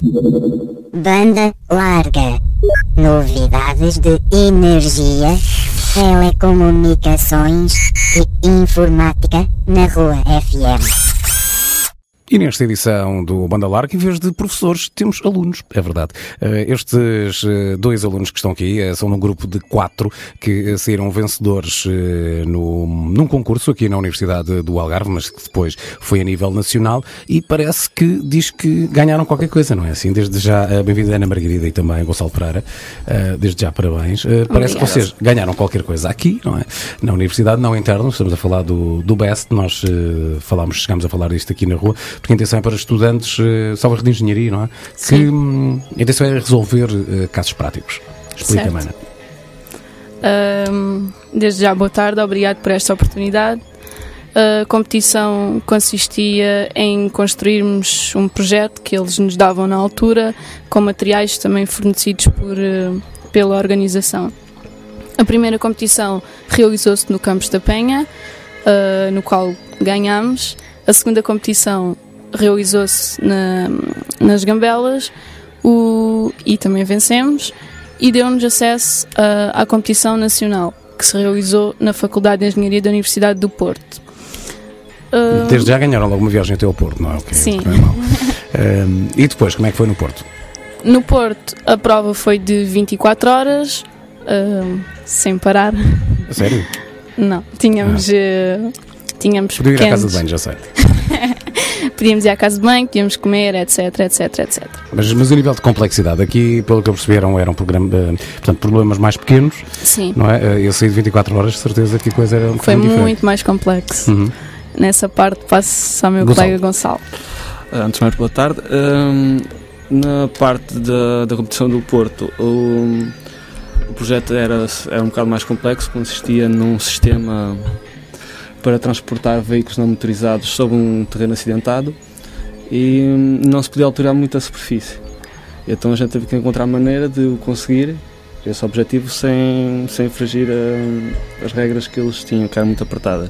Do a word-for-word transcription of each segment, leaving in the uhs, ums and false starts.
Banda larga. Novidades de energia, telecomunicações e informática na Rua F M. E nesta edição do Banda Larga, em vez de professores, temos alunos, é verdade. Estes dois alunos que estão aqui são num grupo de quatro que saíram vencedores no, num concurso aqui na Universidade do Algarve, mas que depois foi a nível nacional, e parece que diz que ganharam qualquer coisa, não é assim? Desde já, bem-vinda Ana Margarida e também Gonçalo Pereira, desde já parabéns. Parece que vocês ganharam qualquer coisa aqui, não é? Na Universidade, não interno, estamos a falar do, do B E S T, nós falámos, chegámos a falar disto aqui na rua, porque a intenção é para estudantes, uh, salvo de engenharia, não é? Sim. Que um, a intenção é resolver uh, casos práticos. Explica-me, Ana. Um, desde já, boa tarde, obrigado por esta oportunidade. A competição consistia em construirmos um projeto que eles nos davam na altura, com materiais também fornecidos por, uh, pela organização. A primeira competição realizou-se no Campos da Penha, uh, no qual ganhámos. A segunda competição realizou-se na, nas Gambelas o, e também vencemos, e deu-nos acesso a, à competição nacional, que se realizou na Faculdade de Engenharia da Universidade do Porto. Uh, Desde já ganharam logo uma viagem até ao Porto, não é? Okay, sim. Não é mal. uh, e depois, como é que foi no Porto? No Porto, a prova foi de vinte e quatro horas, uh, sem parar. A sério? Não, tínhamos... Ah. Uh, tínhamos Podia pequenos... ir à casa de banho, já sei. Podíamos ir à casa de banho, podíamos comer, etc, etc, etcétera. Mas, mas o nível de complexidade, aqui, pelo que eu percebi, eram, eram programa, portanto, problemas mais pequenos. Sim. Não é? Eu saí de vinte e quatro horas, de certeza que a coisa era um Foi muito diferente. Mais complexo. Uhum. Nessa parte passo ao meu Gonçalo. colega Gonçalo. Antes de mais, boa tarde. Um, na parte da, da competição do Porto, o, o projeto era, era um bocado mais complexo, consistia num sistema para transportar veículos não motorizados sobre um terreno acidentado e não se podia alterar muito a superfície. Então a gente teve que encontrar maneira de o conseguir, esse objetivo, sem, sem infringir a, as regras que eles tinham, que eram muito apertadas.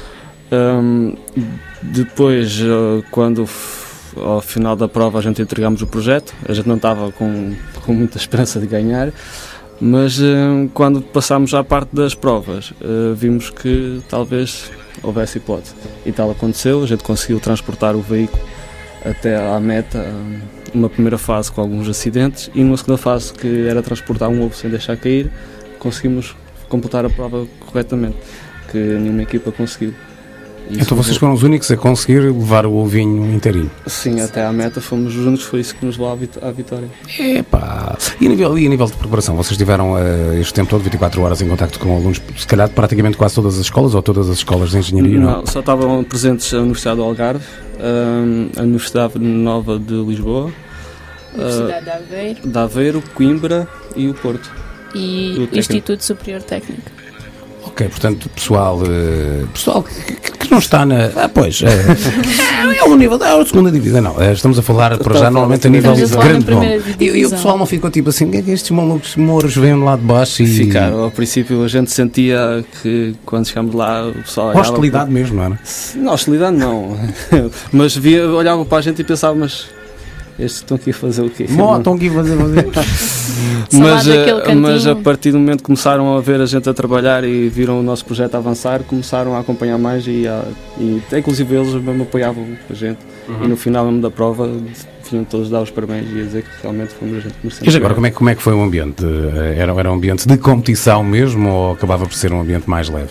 Um, depois, quando ao final da prova a gente entregámos o projeto, a gente não estava com, com muita esperança de ganhar, mas uh, quando passámos à parte das provas, uh, vimos que talvez houvesse hipótese. E tal aconteceu, a gente conseguiu transportar o veículo até à meta, uh, uma primeira fase com alguns acidentes, e numa segunda fase, que era transportar um ovo sem deixar cair, conseguimos completar a prova corretamente, que nenhuma equipa conseguiu. Isso então vocês foram os únicos a conseguir levar o ovinho inteirinho? Sim, até à meta fomos os únicos, foi isso que nos levou à vitória. Epá! E a nível, e a nível de preparação, vocês tiveram uh, este tempo todo, vinte e quatro horas, em contacto com alunos, se calhar praticamente quase todas as escolas, ou todas as escolas de engenharia? Não, não? Só estavam presentes a Universidade do Algarve, a Universidade Nova de Lisboa, Universidade de Aveiro, de Aveiro, Coimbra e o Porto. E o Instituto Superior Técnico. Ok, portanto, pessoal, uh, pessoal que, que não está na... Ah, pois, é, é o nível da é segunda divisão, não, é, estamos a falar para já normalmente a nível de grande nome. E, e o pessoal não ficou tipo assim, que é que estes malucos mouros vêm lá de baixo e... Ficaram, ao princípio a gente sentia que quando chegámos lá o pessoal olhava... Hostilidade para... mesmo, não era? Não, hostilidade não, mas via, olhavam para a gente e pensavam, mas... Estes estão aqui a fazer o quê? Mó, estão aqui a fazer, fazer. mas, mas a partir do momento que começaram a ver a gente a trabalhar e viram o nosso projeto a avançar, começaram a acompanhar mais e, a, e inclusive eles mesmo apoiavam a gente. Uhum. E no final mesmo da prova vinham todos dar os parabéns e a dizer que realmente fomos a gente comerciante. E agora, como é, como é que foi o ambiente? Era, era um ambiente de competição mesmo ou acabava por ser um ambiente mais leve?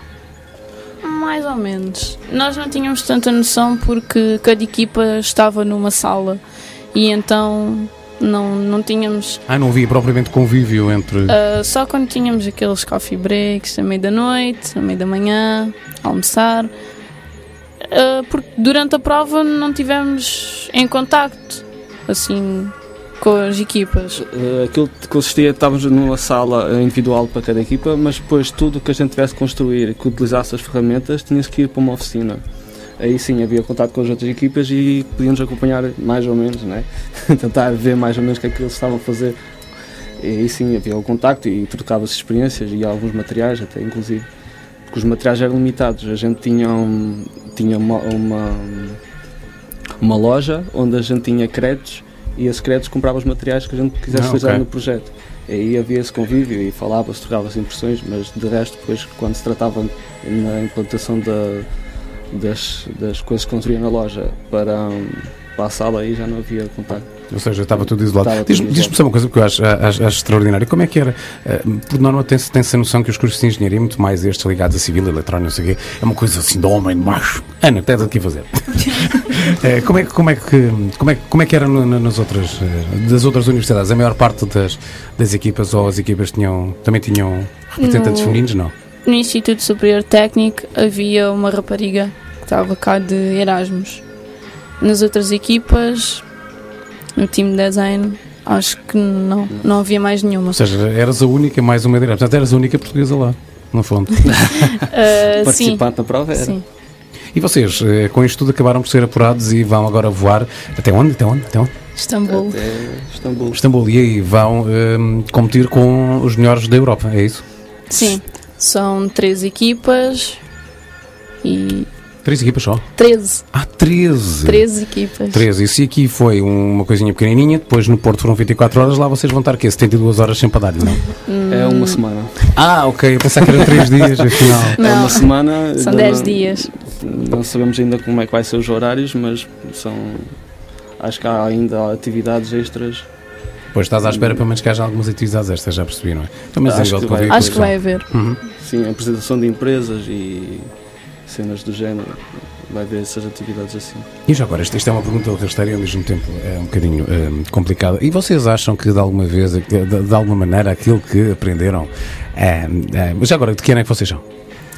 Mais ou menos. Nós não tínhamos tanta noção porque cada equipa estava numa sala. E então não, não tínhamos... Ah, não havia propriamente convívio entre... Uh, só quando tínhamos aqueles coffee breaks, à meia da noite, à meia da manhã, a almoçar. Uh, porque durante a prova não tivemos em contacto, assim, com as equipas. Uh, aquilo que consistia, estávamos numa sala individual para cada equipa, mas depois tudo que a gente tivesse que construir, que utilizasse as ferramentas, tinha-se que ir para uma oficina. Aí sim havia contato com as outras equipas e podíamos acompanhar mais ou menos, né? Tentar ver mais ou menos o que é que eles estavam a fazer. E aí sim havia o contacto e trocava-se experiências e alguns materiais até inclusive, porque os materiais eram limitados. A gente tinha, um, tinha uma, uma, uma loja onde a gente tinha créditos e esses créditos comprava os materiais que a gente quisesse Ah, utilizar ok. no projeto. E aí havia esse convívio e falava-se, trocava-se impressões, mas de resto, depois, quando se tratava na implantação da, das, das coisas que construíam na loja para, para a sala, aí já não havia contacto. Ou seja, estava tudo isolado. Estava tudo Diz-me isolado. diz-me só uma coisa que eu acho, acho, acho extraordinário. Como é que era? Uh, por norma, tem-se tem a noção que os cursos de engenharia, muito mais estes ligados a civil, eletrónico, não sei o quê, é uma coisa assim de homem de macho. Ana, o que tens aqui a fazer? uh, como, é, que- como, é que, como, é, que- como é que era no- no- nas outras, uh, das outras universidades? A maior parte das, das equipas ou as equipas tinham, também tinham representantes No- femininos? Não? No Instituto Superior Técnico havia uma rapariga que estava cá de Erasmus. Nas outras equipas, no time de design, acho que não, não havia mais nenhuma. Ou seja, eras a única, mais uma direita. Portanto, eras a única portuguesa lá, no fundo. Ah, sim, Participante na prova era. sim. E vocês, uh, com isto tudo, acabaram por ser apurados e vão agora voar até onde? Até onde? Até onde? Istambul. Até Istambul. Istambul. E aí vão um, competir com os melhores da Europa, é isso? Sim, são três equipas e Três equipas só? treze. Ah, treze! treze equipas. treze. E se aqui foi uma coisinha pequenininha, depois no Porto foram vinte e quatro horas, lá vocês vão estar, quê? setenta e duas horas sem parar, não? É uma semana. Ah, ok, eu pensava que eram três dias, afinal. É Não, uma semana. são ainda dez não- dias. Não sabemos ainda como é que vai ser os horários, mas são. Acho que há ainda atividades extras. Depois estás à espera, pelo menos que haja algumas atividades extras, já percebi, não é? Então, mas a Acho nível de que vai- convívio, Acho que vai haver. Uhum. Sim, apresentação de empresas e cenas do género. Vai haver essas atividades assim. E já agora, isto, isto é uma pergunta rasteira e ao mesmo tempo é um bocadinho eh, complicada. E vocês acham que de alguma vez, de, de- de alguma maneira, aquilo que aprenderam, eh, eh, mas já agora, de que ano é que vocês são?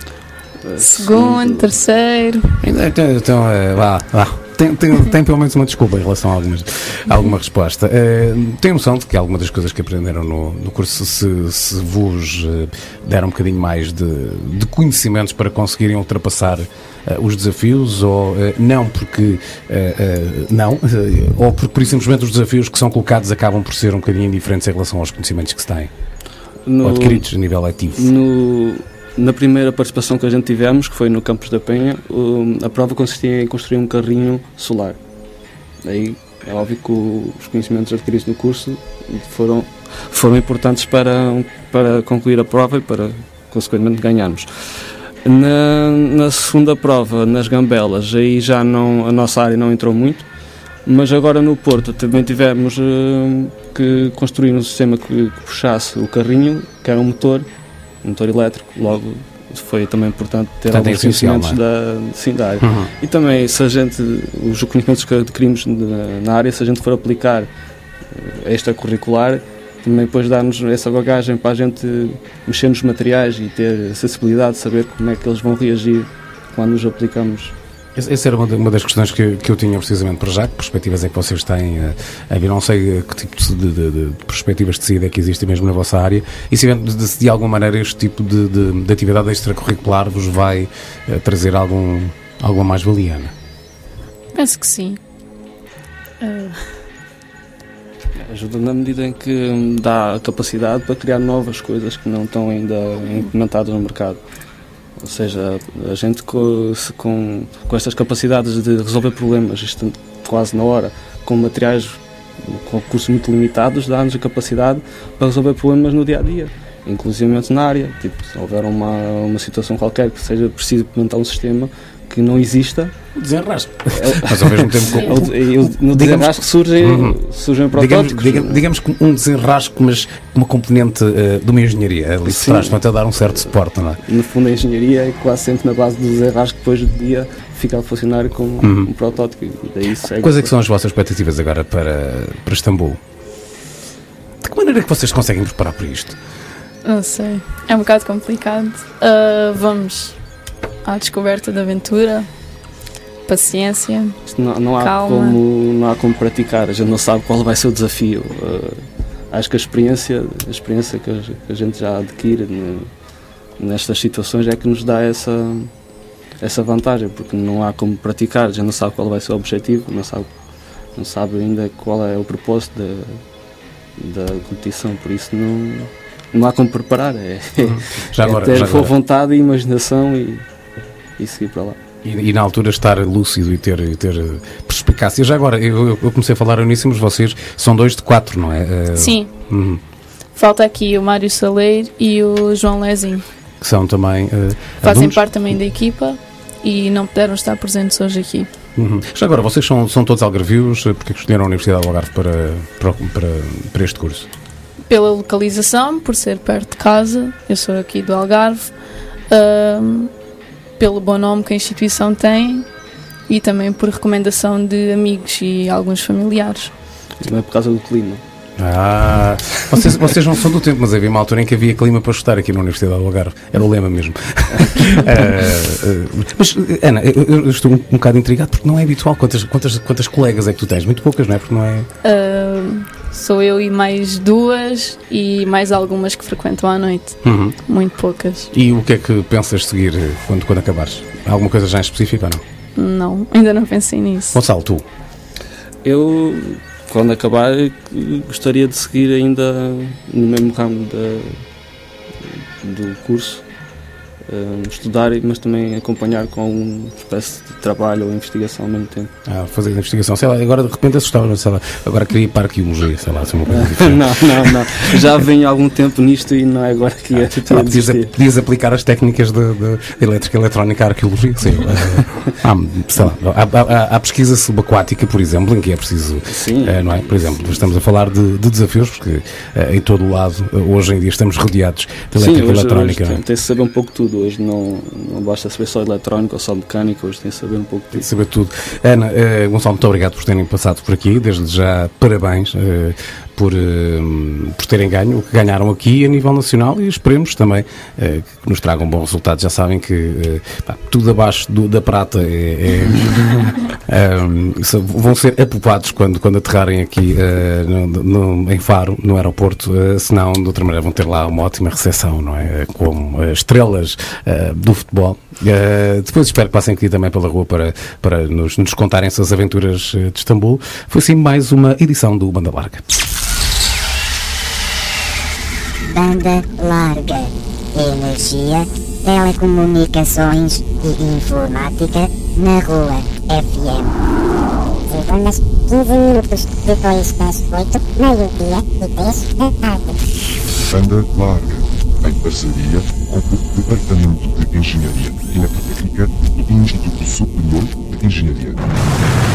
Segundo, terceiro. Então, então eh, vá, vá. Tem, tem, tem pelo menos uma desculpa em relação a, algumas, a alguma resposta. Eh, tem noção de que alguma das coisas que aprenderam no, no curso, se, se vos eh, deram um bocadinho mais de, de conhecimentos para conseguirem ultrapassar eh, os desafios, ou eh, não porque eh, eh, não, eh, ou porque por simplesmente os desafios que são colocados acabam por ser um bocadinho diferentes em relação aos conhecimentos que se têm, ou adquiridos a nível letivo. no, na primeira participação que a gente tivemos, que foi no Campos da Penha, o- a prova consistia em construir um carrinho solar. Aí é óbvio que o- os conhecimentos adquiridos no curso foram, foram importantes para, para concluir a prova e para, consequentemente, ganharmos. Na, na segunda prova, nas gambelas, aí já não, a nossa área não entrou muito, mas agora no Porto também tivemos eh, que construir um sistema que, que puxasse o carrinho, que era um motor, um motor elétrico, logo foi também importante ter Portanto, é alguns essencial, conhecimentos da, sim, da área. Uhum. E também, se a gente, os conhecimentos que adquirimos na, na área, se a gente for aplicar eh, extracurricular, também depois dá-nos essa bagagem para a gente mexer nos materiais e ter acessibilidade de saber como é que eles vão reagir quando os aplicamos. Essa essa era uma, de- uma das questões que, que eu tinha precisamente para já. Que perspectivas é que vocês têm eh, a vir? Não sei eh, que tipo de, de- de- de perspectivas de saída é que existem mesmo na vossa área, e se, de, de, de alguma maneira este tipo de, de, de atividade extracurricular vos vai eh, trazer algum, alguma mais-valia, Ana? Penso que sim. Ah, Ajuda na medida em que hum, dá a capacidade para criar novas coisas que não estão ainda implementadas no mercado. Ou seja, a gente com, se com, com estas capacidades de resolver problemas isto, quase na hora, com materiais, com recursos muito limitados, dá-nos a capacidade para resolver problemas no dia-a-dia, inclusive na área. Tipo, se houver uma, uma situação qualquer que seja preciso implementar um sistema que não exista, Desenrasco. Mas ao mesmo tempo, com- eu- eu- no Digamos- desenrasco surgem, Uhum. surgem digamos, protótipos. digamos, digamos que um desenrasco, mas com uma componente eh, de uma engenharia ali por Sim. trás, portanto, a dar um certo suporte, não é? No fundo, a engenharia é quase sempre na base do desenrasco, depois do dia fica a funcionar como Uhum. um protótipo. E daí segue. Quais é que são as vossas expectativas agora para, para Istambul? De que maneira é que vocês conseguem preparar para isto? não sei. É um bocado complicado. Ah, vamos à descoberta da aventura. Paciência. Isto Não, não, há Calma. como, não há como praticar, a gente não sabe qual vai ser o desafio. Uh, acho que a experiência, a experiência que a, que a gente já adquire ne- nestas situações é que nos dá essa, essa vantagem, porque não há como praticar, a gente não sabe qual vai ser o objetivo, não sabe, não sabe ainda qual é o propósito da, da competição, por isso não, não há como preparar, é, Já é agora, ter já boa agora. vontade e imaginação e, e seguir para lá. E, e na altura estar lúcido e ter, ter pers- perspicácia. Já agora, eu, eu comecei a falar nisso, mas vocês são dois de quatro, não é? Uh, Sim. Uhum. Falta aqui o Mário Saleiro e o João Lezinho. Que são também uh, Fazem adultos. parte também da equipa e não puderam estar presentes hoje aqui. Uhum. Já agora, vocês são, são todos algarvios, porque é que escolheram a Universidade do Algarve para, para, para, para este curso? Pela localização, por ser perto de casa, eu sou aqui do Algarve, um, pelo bom nome que a instituição tem e também por recomendação de amigos e alguns familiares. Também por causa do clima. Ah, vocês, vocês não são do tempo, mas havia uma altura em que havia clima para estudar aqui na Universidade do Algarve. Era o lema mesmo. uh, uh, mas, Ana, eu, eu estou um, um bocado intrigado porque não é habitual. Quantas, quantas, quantas colegas é que tu tens? Muito poucas, não é? Porque não é... Uh, sou eu e mais duas e mais algumas que frequentam à noite. Uhum. Muito poucas. E o que é que pensas seguir quando, quando acabares? Há alguma coisa já em específico ou não? Não, ainda não pensei nisso. Gonçalo, tu? Eu, quando acabar, gostaria de seguir ainda no mesmo ramo da, do curso, uh, estudar, mas também acompanhar com uma espécie de trabalho ou investigação ao mesmo tempo. Ah, fazer investigação, sei lá, agora de repente assustava, sei lá, agora queria ir para a arqueologia, sei lá, assim, uma coisa diferente. Não, não, não. Já venho há algum tempo nisto e não é agora que ia sei lá, podias, podias aplicar as técnicas de, de elétrica e eletrónica à arqueologia, sim. Ah, sei lá, há, há, há pesquisa subaquática, por exemplo, em que é preciso, sim. Uh, não é? Por exemplo, estamos a falar de, de desafios, porque uh, em todo o lado, uh, hoje em dia estamos rodeados de elétrica sim, hoje, e eletrónica. Hoje não é? tem, tem-se saber um pouco tudo, hoje não, não basta saber só eletrónica ou só mecânica, hoje tem-se saber um pouco tudo. Saber tudo. Ana, uh, Gonçalo, muito obrigado por terem passado por aqui, desde já parabéns uh, por, uh, por terem ganho o que ganharam aqui a nível nacional e esperemos também uh, que nos tragam um bom resultado. Já sabem que uh, pá, tudo abaixo do, da prata é, é, um, vão ser apopados quando, quando aterrarem aqui uh, no, no, em Faro, no aeroporto, uh, senão de outra maneira vão ter lá uma ótima recepção, não é? Como uh, estrelas uh, do futebol. Uh, depois espero que passem aqui também pela rua para, para nos, nos contarem essas aventuras de Istambul. Foi sim mais uma edição do Banda Larga. Banda Larga. Energia, telecomunicações e informática na Rua F M. Segundas, quinze minutos, depois das oito, meio-dia e três da tarde. Banda Larga, em parceria com o Departamento de Engenharia Eletrotécnica do Instituto Superior de Engenharia.